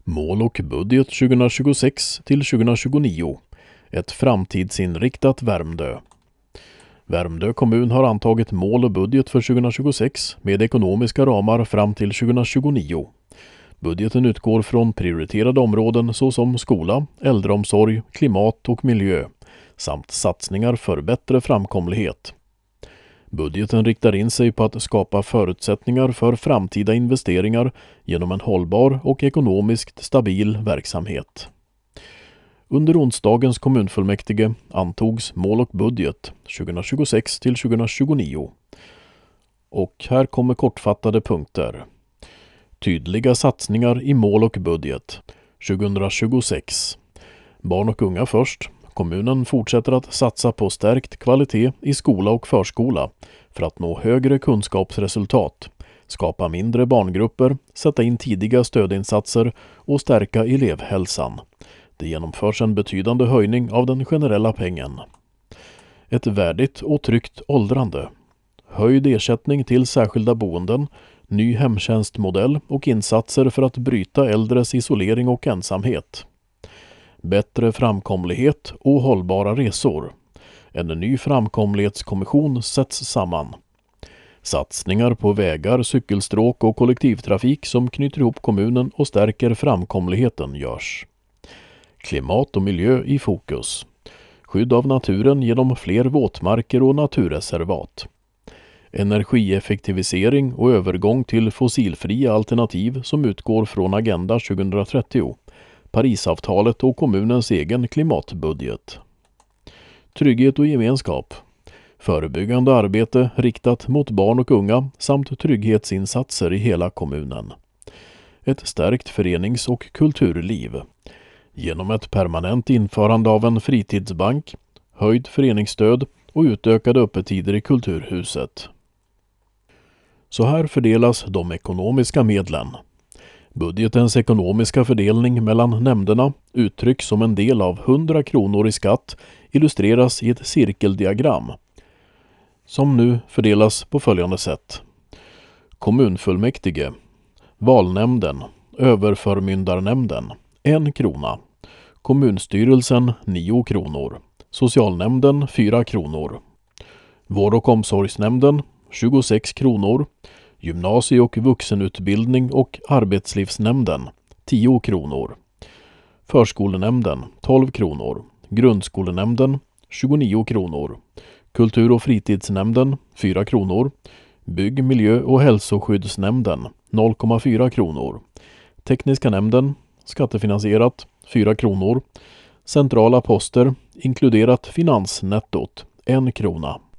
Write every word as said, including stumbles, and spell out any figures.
Mål och budget tjugohundratjugosex till tjugohundratjugonio. Ett framtidsinriktat Värmdö. Värmdö kommun har antagit mål och budget för tjugohundratjugosex med ekonomiska ramar fram till tjugohundratjugonio. Budgeten utgår från prioriterade områden såsom skola, äldreomsorg, klimat och miljö samt satsningar för bättre framkomlighet. Budgeten riktar in sig på att skapa förutsättningar för framtida investeringar genom en hållbar och ekonomiskt stabil verksamhet. Under onsdagens kommunfullmäktige antogs mål och budget tjugohundratjugosex till tjugohundratjugonio. Och här kommer kortfattade punkter. Tydliga satsningar i mål och budget tjugohundratjugosex. Barn och unga först. Kommunen fortsätter att satsa på stärkt kvalitet i skola och förskola för att nå högre kunskapsresultat, skapa mindre barngrupper, sätta in tidiga stödinsatser och stärka elevhälsan. Det genomförs en betydande höjning av den generella pengen. Ett värdigt och tryggt åldrande. Höjd ersättning till särskilda boenden, ny hemtjänstmodell och insatser för att bryta äldres isolering och ensamhet. Bättre framkomlighet och hållbara resor. En ny framkomlighetskommission sätts samman. Satsningar på vägar, cykelstråk och kollektivtrafik som knyter ihop kommunen och stärker framkomligheten görs. Klimat och miljö i fokus. Skydd av naturen genom fler våtmarker och naturreservat. Energieffektivisering och övergång till fossilfria alternativ som utgår från Agenda tjugohundratrettio. Parisavtalet och kommunens egen klimatbudget. Trygghet och gemenskap. Förebyggande arbete riktat mot barn och unga samt trygghetsinsatser i hela kommunen. Ett stärkt förenings- och kulturliv. Genom ett permanent införande av en fritidsbank, höjd föreningsstöd och utökade öppettider i kulturhuset. Så här fördelas de ekonomiska medlen. Budgetens ekonomiska fördelning mellan nämnderna uttrycks som en del av hundra kronor i skatt illustreras i ett cirkeldiagram som nu fördelas på följande sätt. Kommunfullmäktige, valnämnden, överförmyndarnämnden, en krona. Kommunstyrelsen nio kronor. Socialnämnden fyra kronor. Vård- och omsorgsnämnden tjugosex kronor. Gymnasie- och vuxenutbildning och arbetslivsnämnden tio kronor. Förskolenämnden tolv kronor. Grundskolenämnden tjugonio kronor. Kultur- och fritidsnämnden fyra kronor. Bygg-, miljö- och hälsoskyddsnämnden noll komma fyra kronor. Tekniska nämnden skattefinansierat fyra kronor. Centrala poster inkluderat finansnettot en krona.